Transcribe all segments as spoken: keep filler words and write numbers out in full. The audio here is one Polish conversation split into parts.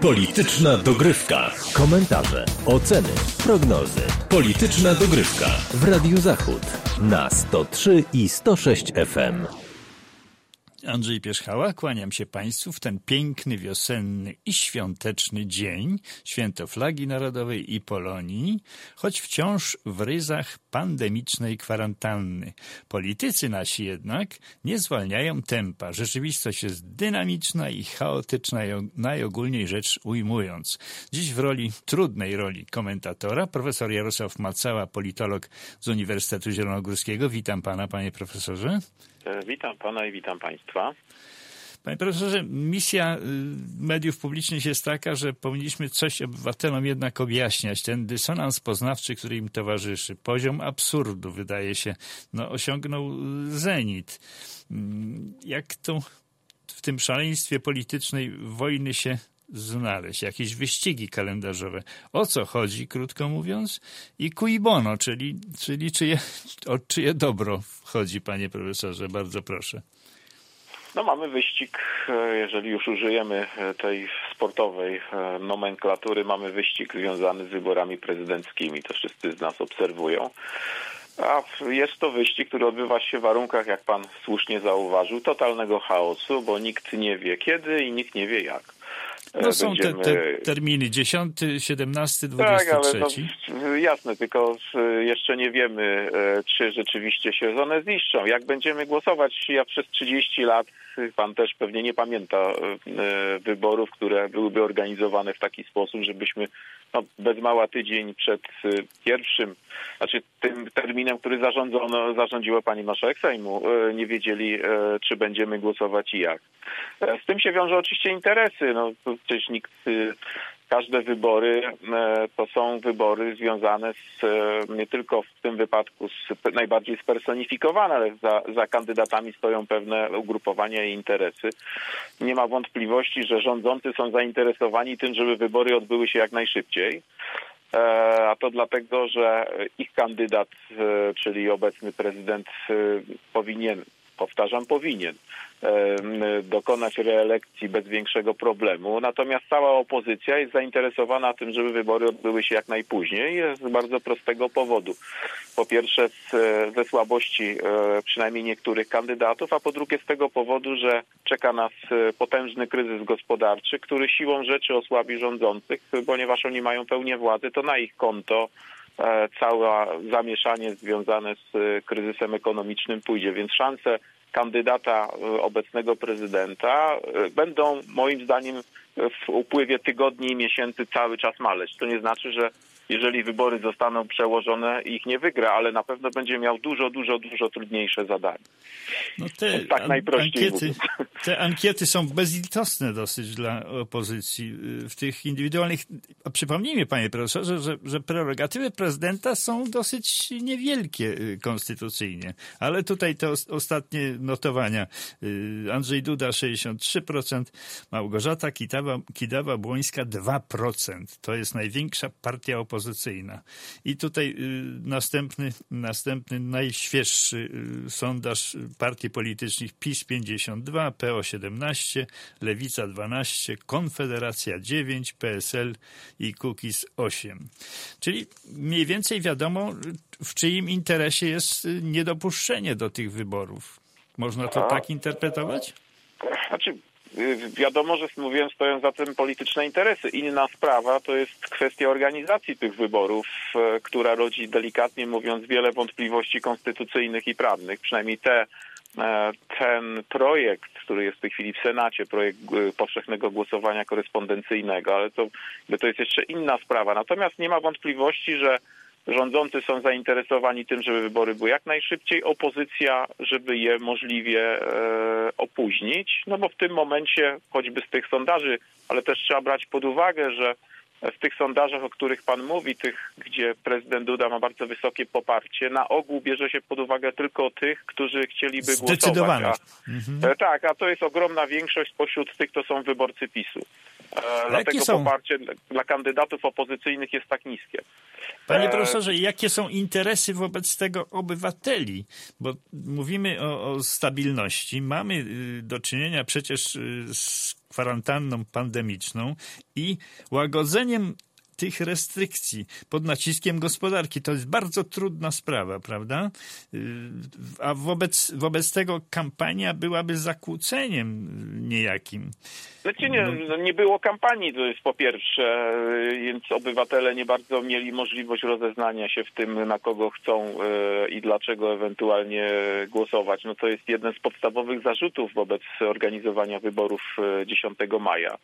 Polityczna dogrywka. Komentarze, oceny, prognozy. Polityczna dogrywka w Radiu Zachód na sto trzy i sto sześć F M. Andrzej Pierzchała, kłaniam się Państwu w ten piękny, wiosenny i świąteczny dzień, święto Flagi Narodowej i Polonii, choć wciąż w ryzach pandemicznej kwarantanny. Politycy nasi jednak nie zwalniają tempa. Rzeczywistość jest dynamiczna i chaotyczna, najogólniej rzecz ujmując. Dziś w roli, trudnej roli komentatora, profesor Jarosław Macała, politolog z Uniwersytetu Zielonogórskiego. Witam Pana, Panie Profesorze. Witam Pana i witam Państwa. Panie profesorze, misja mediów publicznych jest taka, że powinniśmy coś obywatelom jednak objaśniać. Ten dysonans poznawczy, który im towarzyszy, poziom absurdu, wydaje się, no, osiągnął zenit. Jak to w tym szaleństwie politycznej wojny się znaleźć? Jakieś wyścigi kalendarzowe. O co chodzi, krótko mówiąc? I cui bono, czyli, czyli czyje, o czyje dobro chodzi, panie profesorze? Bardzo proszę. No mamy wyścig, jeżeli już użyjemy tej sportowej nomenklatury, mamy wyścig związany z wyborami prezydenckimi. To wszyscy z nas obserwują. A jest to wyścig, który odbywa się w warunkach, jak pan słusznie zauważył, totalnego chaosu, bo nikt nie wie kiedy i nikt nie wie jak. No są Będziemy... te, te terminy dziesiąty, siedemnasty, dwudziesty trzeci. Tak, ale no, jasne, tylko jeszcze nie wiemy, czy rzeczywiście się one ziszczą. Jak będziemy głosować? Ja przez trzydzieści lat, pan też pewnie nie pamięta wyborów, które byłyby organizowane w taki sposób, żebyśmy no, bez mała tydzień przed pierwszym, znaczy tym terminem, który zarządzono, zarządziła pani marszałek Sejmu, nie wiedzieli, czy będziemy głosować i jak. Z tym się wiążą oczywiście interesy. No, przecież nikt, każde wybory to są wybory związane z, nie tylko w tym wypadku z, najbardziej spersonifikowane, ale za, za kandydatami stoją pewne ugrupowania i interesy. Nie ma wątpliwości, że rządzący są zainteresowani tym, żeby wybory odbyły się jak najszybciej. A to dlatego, że ich kandydat, czyli obecny prezydent, powinien, powtarzam, powinien dokonać reelekcji bez większego problemu. Natomiast cała opozycja jest zainteresowana tym, żeby wybory odbyły się jak najpóźniej z bardzo prostego powodu. Po pierwsze z, ze słabości przynajmniej niektórych kandydatów, a po drugie z tego powodu, że czeka nas potężny kryzys gospodarczy, który siłą rzeczy osłabi rządzących, ponieważ oni mają pełnię władzy, to na ich konto całe zamieszanie związane z kryzysem ekonomicznym pójdzie, więc szanse kandydata obecnego prezydenta będą moim zdaniem w upływie tygodni i miesięcy cały czas maleć. To nie znaczy, że jeżeli wybory zostaną przełożone, ich nie wygra, ale na pewno będzie miał dużo, dużo, dużo trudniejsze zadanie. No te tak an- najprościej ankiety, te ankiety są bezlitosne dosyć dla opozycji. W tych indywidualnych, a przypomnijmy, panie profesorze, że, że prerogatywy prezydenta są dosyć niewielkie konstytucyjnie, ale tutaj te ostatnie notowania. Andrzej Duda sześćdziesiąt trzy procent, Małgorzata Kidawa, Kidawa-Błońska dwa procent. To jest największa partia opozycyjna. Opozycyjna. I tutaj y, następny, następny, najświeższy y, sondaż partii politycznych: PiS pięćdziesiąt dwa, P O siedemnaście, Lewica dwanaście, Konfederacja dziewięć, P S L i Kukiz osiem. Czyli mniej więcej wiadomo, w czyim interesie jest niedopuszczenie do tych wyborów. Można to tak interpretować? Znaczy, wiadomo, że mówiłem, stoją za tym polityczne interesy. Inna sprawa to jest kwestia organizacji tych wyborów, która rodzi, delikatnie mówiąc, wiele wątpliwości konstytucyjnych i prawnych. Przynajmniej te, ten projekt, który jest w tej chwili w Senacie, projekt powszechnego głosowania korespondencyjnego, ale to, to jest jeszcze inna sprawa. Natomiast nie ma wątpliwości, że rządzący są zainteresowani tym, żeby wybory były jak najszybciej, opozycja, żeby je możliwie e, opóźnić, no bo w tym momencie, choćby z tych sondaży, ale też trzeba brać pod uwagę, że w tych sondażach, o których pan mówi, tych, gdzie prezydent Duda ma bardzo wysokie poparcie, na ogół bierze się pod uwagę tylko tych, którzy chcieliby głosować. A, mhm. e, tak, a to jest ogromna większość spośród tych, to są wyborcy PiSu. E, dlatego są? poparcie dla kandydatów opozycyjnych jest tak niskie. Panie profesorze, jakie są interesy wobec tego obywateli? Bo mówimy o, o stabilności. Mamy do czynienia przecież z kwarantanną pandemiczną i łagodzeniem tych restrykcji pod naciskiem gospodarki. To jest bardzo trudna sprawa, prawda? A wobec, wobec tego kampania byłaby zakłóceniem niejakim. Znaczy nie, no nie było kampanii, to jest po pierwsze, więc obywatele nie bardzo mieli możliwość rozeznania się w tym, na kogo chcą i dlaczego ewentualnie głosować. No to jest jeden z podstawowych zarzutów wobec organizowania wyborów dziesiątego maja.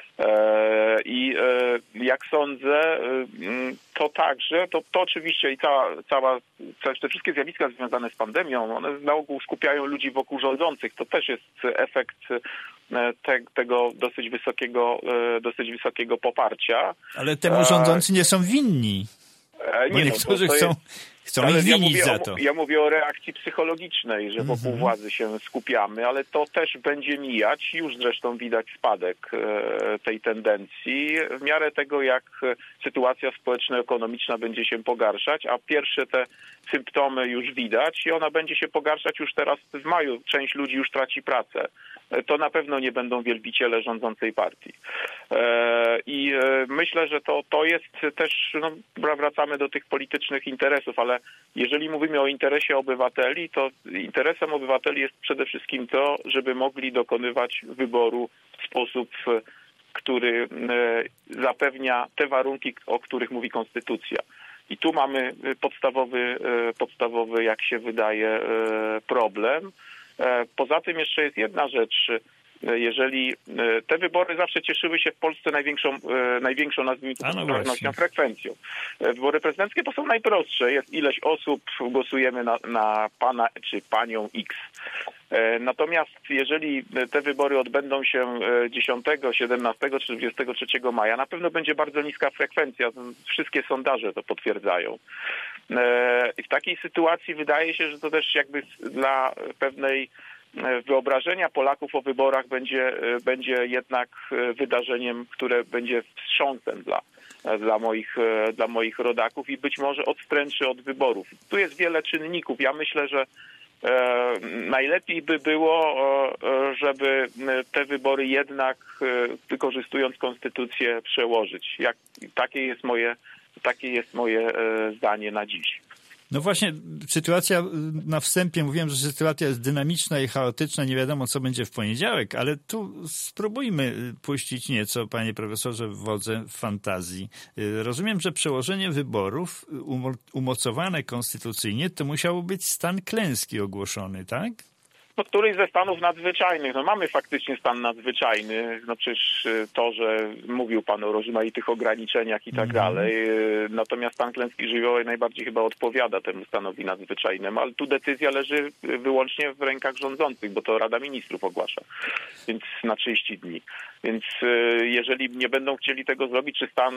I jak sądzę, to także, to, to oczywiście i cała, cała, te wszystkie zjawiska związane z pandemią, one na ogół skupiają ludzi wokół rządzących. To też jest efekt te, tego dosyć wysokiego, dosyć wysokiego poparcia. Ale temu rządzący nie są winni. Bo nie, niektórzy no, chcą, jest... chcą ich winić ja za mówię to. O, ja mówię o reakcji psychologicznej, że wokół mm-hmm. władzy się skupiamy, ale to też będzie mijać. Już zresztą widać spadek e, tej tendencji w miarę tego, jak sytuacja społeczno-ekonomiczna będzie się pogarszać, a pierwsze te symptomy już widać i ona będzie się pogarszać już teraz w maju. Część ludzi już traci pracę. To na pewno nie będą wielbiciele rządzącej partii. E, I e, myślę, że to, to jest też, no, wracamy do tych politycznych interesów, ale jeżeli mówimy o interesie obywateli, to interesem obywateli jest przede wszystkim to, żeby mogli dokonywać wyboru w sposób, który e, zapewnia te warunki, o których mówi konstytucja. I tu mamy podstawowy, e, podstawowy, jak się wydaje, e, problem. Poza tym jeszcze jest jedna rzecz. Jeżeli te wybory zawsze cieszyły się w Polsce największą, największą nazwijmy to popularnością, frekwencją. Wybory prezydenckie to są najprostsze. Jest ileś osób, głosujemy na, na pana czy panią X. Natomiast jeżeli te wybory odbędą się dziesiątego, siedemnastego czy dwudziestego trzeciego maja, na pewno będzie bardzo niska frekwencja. Wszystkie sondaże to potwierdzają. I w takiej sytuacji wydaje się, że to też jakby dla pewnej wyobrażenia Polaków o wyborach będzie, będzie jednak wydarzeniem, które będzie wstrząsem dla, dla, moich, dla moich rodaków i być może odstręczy od wyborów. Tu jest wiele czynników. Ja myślę, że E, najlepiej by było, e, żeby te wybory jednak, e, wykorzystując konstytucję, przełożyć. Jak, takie jest moje, takie jest moje e, zdanie na dziś. No właśnie, sytuacja, na wstępie mówiłem, że sytuacja jest dynamiczna i chaotyczna, nie wiadomo, co będzie w poniedziałek, ale tu spróbujmy puścić nieco, panie profesorze, w wodze fantazji. Rozumiem, że przełożenie wyborów umocowane konstytucyjnie to musiał być stan klęski ogłoszony, tak? No, któryś ze stanów nadzwyczajnych. No mamy faktycznie stan nadzwyczajny. No przecież to, że mówił pan o rozmaitych ograniczeniach i tak dalej. Natomiast stan klęski żywiołowej najbardziej chyba odpowiada temu stanowi nadzwyczajnemu, ale tu decyzja leży wyłącznie w rękach rządzących, bo to Rada Ministrów ogłasza. Więc na trzydzieści dni. Więc jeżeli nie będą chcieli tego zrobić, czy stan,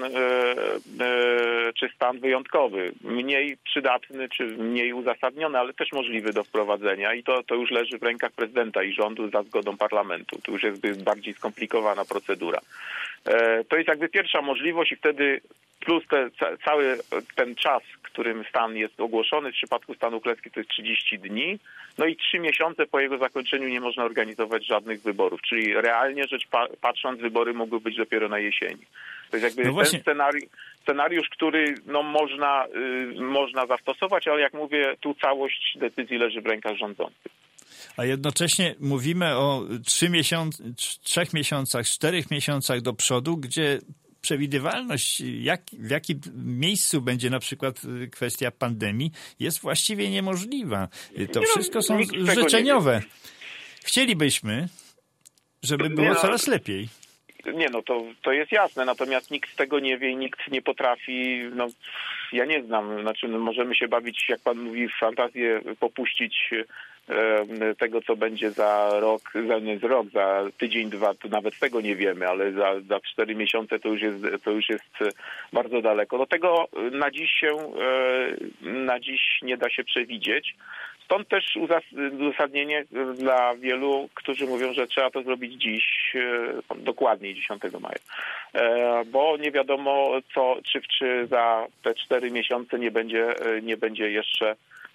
czy stan wyjątkowy, mniej przydatny, czy mniej uzasadniony, ale też możliwy do wprowadzenia i to, to już leży w rękach prezydenta i rządu za zgodą parlamentu. To już jest bardziej skomplikowana procedura. To jest jakby pierwsza możliwość i wtedy plus te, cały ten czas, którym stan jest ogłoszony, w przypadku stanu klęski to jest trzydzieści dni, no i trzy miesiące po jego zakończeniu nie można organizować żadnych wyborów, czyli realnie rzecz patrząc, wybory mogły być dopiero na jesieni. To jest jakby no ten scenariusz, scenariusz, który no, można, y, można zastosować, ale jak mówię, tu całość decyzji leży w rękach rządzących. A jednocześnie mówimy o trzy miesiąc, trzech miesiącach, czterech miesiącach do przodu, gdzie przewidywalność, jak, w jakim miejscu będzie na przykład kwestia pandemii, jest właściwie niemożliwa. To wszystko są życzeniowe. Chcielibyśmy, żeby było coraz lepiej. Nie, no to, to jest jasne, natomiast nikt z tego nie wie, nikt nie potrafi, no ja nie znam, znaczy no, możemy się bawić, jak pan mówi, w fantazję, popuścić e, tego, co będzie za rok, za nie z rok, za tydzień, dwa, to nawet tego nie wiemy, ale za, za cztery miesiące to już jest, to już jest bardzo daleko. Do tego na dziś się, e, na dziś nie da się przewidzieć. Stąd też uzasadnienie dla wielu, którzy mówią, że trzeba to zrobić dziś, dokładniej dziesiątego maja. Bo nie wiadomo, co, czy, czy za te cztery miesiące nie będzie, nie będzie jeszcze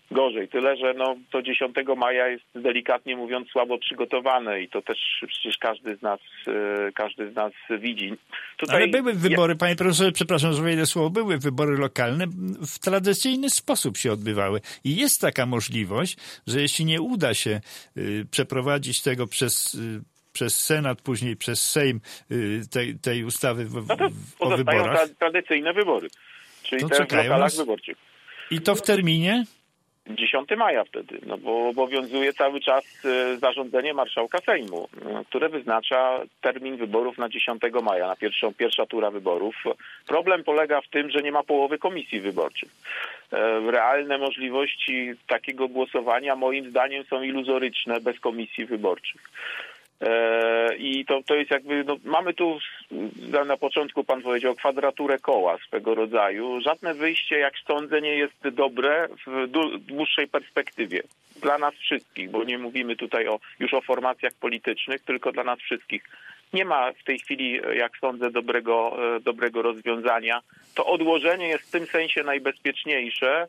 gorzej. Tyle, że no, to dziesiątego maja jest delikatnie mówiąc słabo przygotowane i to też przecież każdy z nas, każdy z nas widzi. Tutaj Ale były wybory, jest... panie profesorze, przepraszam, że wejdę słowo, były wybory lokalne, w tradycyjny sposób się odbywały. I jest taka możliwość, że jeśli nie uda się y, przeprowadzić tego przez... Y, przez Senat, później przez Sejm tej, tej ustawy w, no to o wyborach. Pozostają tradycyjne wybory, czyli to te w lokalach nas... wyborczych. I to w terminie? dziesiątego maja wtedy, no bo obowiązuje cały czas zarządzenie marszałka Sejmu, które wyznacza termin wyborów na dziesiątego maja, na pierwszą, pierwsza tura wyborów. Problem polega w tym, że nie ma połowy komisji wyborczych. Realne możliwości takiego głosowania moim zdaniem są iluzoryczne bez komisji wyborczych. I to, to jest jakby, no, mamy tu na początku pan powiedział kwadraturę koła swego rodzaju. Żadne wyjście, jak sądzę, nie jest dobre w dłuższej perspektywie. Dla nas wszystkich, bo nie mówimy tutaj o, już o formacjach politycznych, tylko dla nas wszystkich. Nie ma w tej chwili, jak sądzę, dobrego, dobrego rozwiązania. To odłożenie jest w tym sensie najbezpieczniejsze,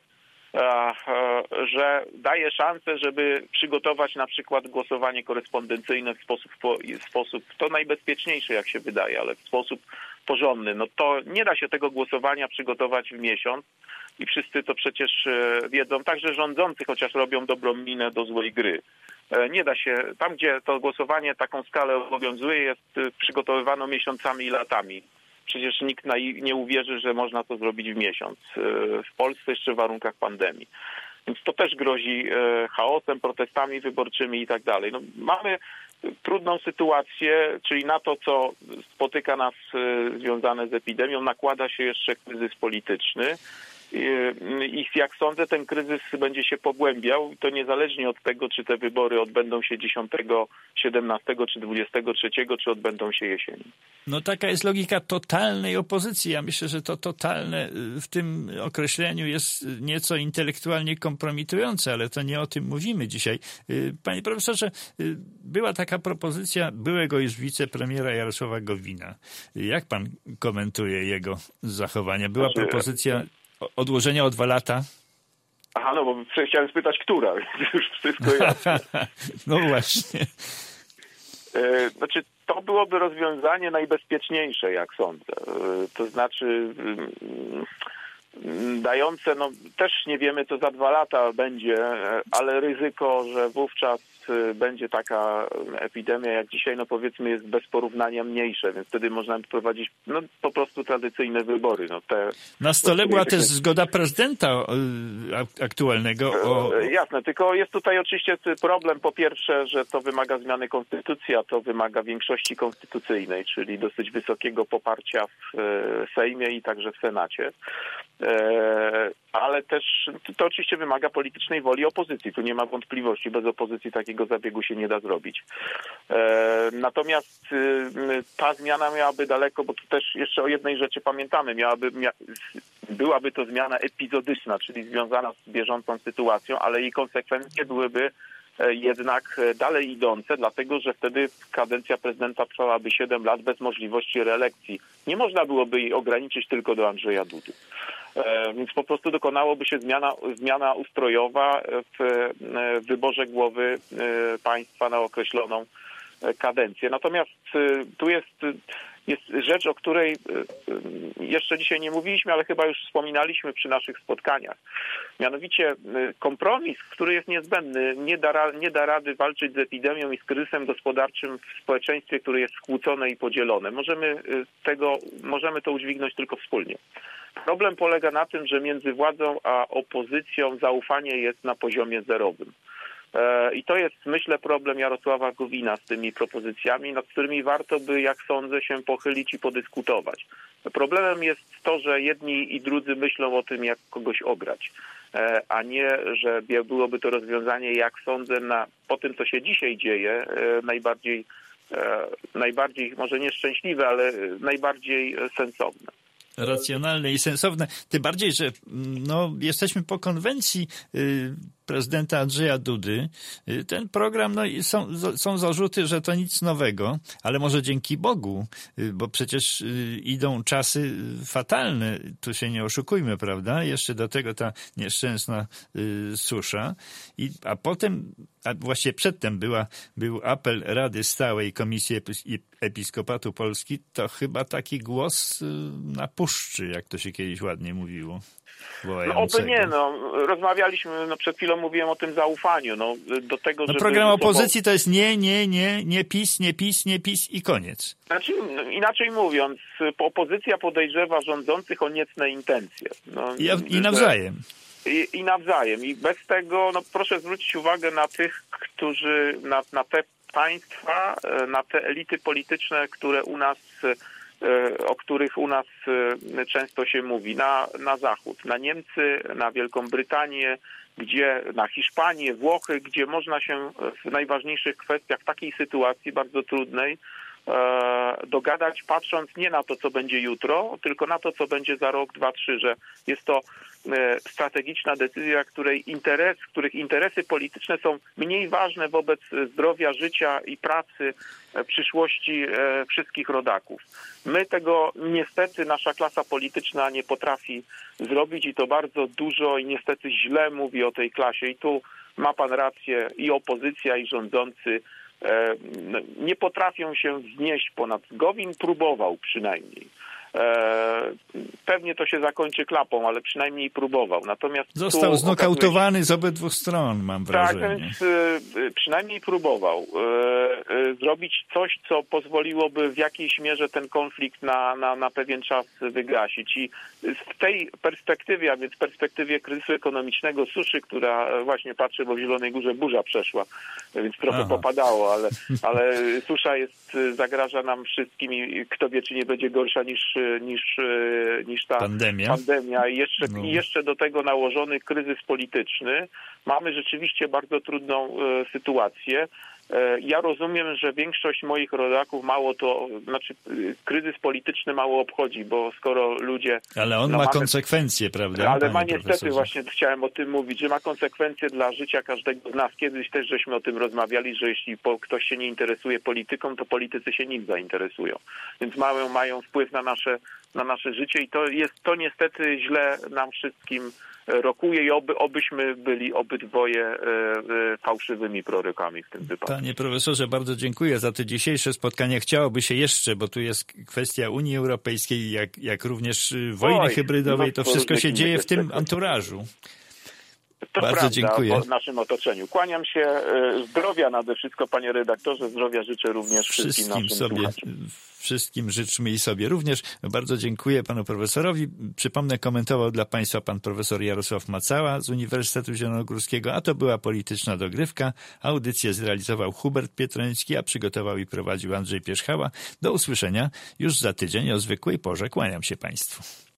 że daje szansę, żeby przygotować na przykład głosowanie korespondencyjne w sposób, w sposób to najbezpieczniejszy, jak się wydaje, ale w sposób porządny. No to nie da się tego głosowania przygotować w miesiąc i wszyscy to przecież wiedzą, także rządzący, chociaż robią dobrą minę do złej gry. Nie da się, tam gdzie to głosowanie taką skalę obowiązuje, jest przygotowywane miesiącami i latami. Przecież nikt nie uwierzy, że można to zrobić w miesiąc. W Polsce jeszcze w warunkach pandemii. Więc to też grozi chaosem, protestami wyborczymi i tak dalej. No, mamy trudną sytuację, czyli na to, co spotyka nas związane z epidemią, nakłada się jeszcze kryzys polityczny. I jak sądzę, ten kryzys będzie się pogłębiał i to niezależnie od tego, czy te wybory odbędą się dziesiątego, siedemnastego czy dwudziestego trzeciego, czy odbędą się jesienią. No taka jest logika totalnej opozycji. Ja myślę, że to totalne w tym określeniu jest nieco intelektualnie kompromitujące, ale to nie o tym mówimy dzisiaj. Panie profesorze, była taka propozycja byłego już wicepremiera Jarosława Gowina. Jak pan komentuje jego zachowania? Była znaczy, propozycja odłożenia o dwa lata? Aha, no bo chciałem spytać, która, już wszystko jasne. No właśnie. Znaczy, to byłoby rozwiązanie najbezpieczniejsze, jak sądzę. To znaczy dające, no też nie wiemy, co za dwa lata będzie, ale ryzyko, że wówczas będzie taka epidemia jak dzisiaj, no powiedzmy jest bez porównania mniejsze, więc wtedy można prowadzić no po prostu tradycyjne wybory. No te, Na stole była też zgoda prezydenta aktualnego. O... Jasne, tylko jest tutaj oczywiście problem po pierwsze, że to wymaga zmiany konstytucji, a to wymaga większości konstytucyjnej, czyli dosyć wysokiego poparcia w Sejmie i także w Senacie. Ale też to oczywiście wymaga politycznej woli opozycji. Tu nie ma wątpliwości. Bez opozycji takiego zabiegu się nie da zrobić. Natomiast ta zmiana miałaby daleko, bo tu też jeszcze o jednej rzeczy pamiętamy, miałaby, mia, byłaby to zmiana epizodyczna, czyli związana z bieżącą sytuacją, ale jej konsekwencje byłyby jednak dalej idące, dlatego że wtedy kadencja prezydenta trwałaby siedem lat bez możliwości reelekcji. Nie można byłoby jej ograniczyć tylko do Andrzeja Dudy. Więc po prostu dokonałoby się zmiana, zmiana ustrojowa w wyborze głowy państwa na określoną kadencję. Natomiast tu jest, jest rzecz, o której jeszcze dzisiaj nie mówiliśmy, ale chyba już wspominaliśmy przy naszych spotkaniach. Mianowicie kompromis, który jest niezbędny, nie da, nie da rady walczyć z epidemią i z kryzysem gospodarczym w społeczeństwie, które jest skłócone i podzielone. Możemy tego, możemy to udźwignąć tylko wspólnie. Problem polega na tym, że między władzą a opozycją zaufanie jest na poziomie zerowym. I to jest, myślę, problem Jarosława Gowina z tymi propozycjami, nad którymi warto by, jak sądzę, się pochylić i podyskutować. Problemem jest to, że jedni i drudzy myślą o tym, jak kogoś ograć, a nie, że byłoby to rozwiązanie, jak sądzę, na, po tym, co się dzisiaj dzieje, najbardziej, najbardziej może nieszczęśliwe, ale najbardziej sensowne. Racjonalne i sensowne. Tym bardziej, że no, jesteśmy po konwencji y, prezydenta Andrzeja Dudy. Ten program, no i są, są zarzuty, że to nic nowego, ale może dzięki Bogu, bo przecież idą czasy fatalne, tu się nie oszukujmy, prawda? Jeszcze do tego ta nieszczęsna susza. I, a potem, a właściwie przedtem była, był apel Rady Stałej Komisji Episkopatu Polski, to chyba taki głos na puszczy, jak to się kiedyś ładnie mówiło. No oby nie, no. Rozmawialiśmy, no przed chwilą mówiłem o tym zaufaniu, no do tego, no, żeby... program opozycji to jest nie, nie, nie, nie PiS, nie PiS, nie PiS i koniec. Znaczy, no, inaczej mówiąc, opozycja podejrzewa rządzących o niecne intencje. No, I, i nawzajem. I, I nawzajem. I bez tego, no proszę zwrócić uwagę na tych, którzy, na, na te państwa, na te elity polityczne, które u nas, o których u nas często się mówi, na, na Zachód, na Niemcy, na Wielką Brytanię, gdzie, na Hiszpanię, Włochy, gdzie można się w najważniejszych kwestiach takiej sytuacji bardzo trudnej dogadać, patrząc nie na to, co będzie jutro, tylko na to, co będzie za rok, dwa, trzy, że jest to strategiczna decyzja, której interes, których interesy polityczne są mniej ważne wobec zdrowia, życia i pracy, przyszłości wszystkich rodaków. My tego niestety, nasza klasa polityczna nie potrafi zrobić i to bardzo dużo i niestety źle mówi o tej klasie. I tu ma pan rację, i opozycja, i rządzący nie potrafią się wznieść ponad. Gowin próbował przynajmniej. Pewnie to się zakończy klapą, ale przynajmniej próbował. Natomiast został tu znokautowany z obydwu stron, mam wrażenie. Tak, więc przynajmniej próbował zrobić coś, co pozwoliłoby w jakiejś mierze ten konflikt na, na, na pewien czas wygasić. I w tej perspektywie, a więc w perspektywie kryzysu ekonomicznego, suszy, która właśnie patrzę, bo w Zielonej Górze burza przeszła, więc trochę Aha. popadało, ale, ale susza jest, zagraża nam wszystkim i kto wie, czy nie będzie gorsza niż niż, niż ta pandemia, pandemia. I jeszcze, no. i jeszcze do tego nałożony kryzys polityczny. Mamy rzeczywiście bardzo trudną e, sytuację. E, ja rozumiem, że większość moich rodaków mało to, znaczy kryzys polityczny mało obchodzi, bo skoro ludzie... Ale on no, ma mamy, konsekwencje, prawda? Ale ma niestety, profesorze. właśnie chciałem o tym mówić, że ma konsekwencje dla życia każdego z nas. Kiedyś też żeśmy o tym rozmawiali, że jeśli po, ktoś się nie interesuje polityką, to politycy się nim zainteresują. Więc mają, mają wpływ na nasze, na nasze życie i to jest, to niestety źle nam wszystkim rokuje i oby, obyśmy byli obydwoje e, e, fałszywymi prorokami w tym wypadku. Panie profesorze, bardzo dziękuję za to dzisiejsze spotkanie. Chciałoby się jeszcze, bo tu jest kwestia Unii Europejskiej, jak, jak również wojny Oj, hybrydowej, to wszystko się dzieje w tym anturażu. To bardzo prawda, dziękuję. W naszym otoczeniu. Kłaniam się. Zdrowia nade wszystko, panie redaktorze. Zdrowia życzę również wszystkim, wszystkim naszym sobie. słuchaczom. Wszystkim życzmy i sobie również. Bardzo dziękuję panu profesorowi. Przypomnę, komentował dla państwa pan profesor Jarosław Macała z Uniwersytetu Zielonogórskiego, a to była Polityczna Dogrywka. Audycję zrealizował Hubert Pietroński, a przygotował i prowadził Andrzej Pierzchała. Do usłyszenia już za tydzień o zwykłej porze. Kłaniam się państwu.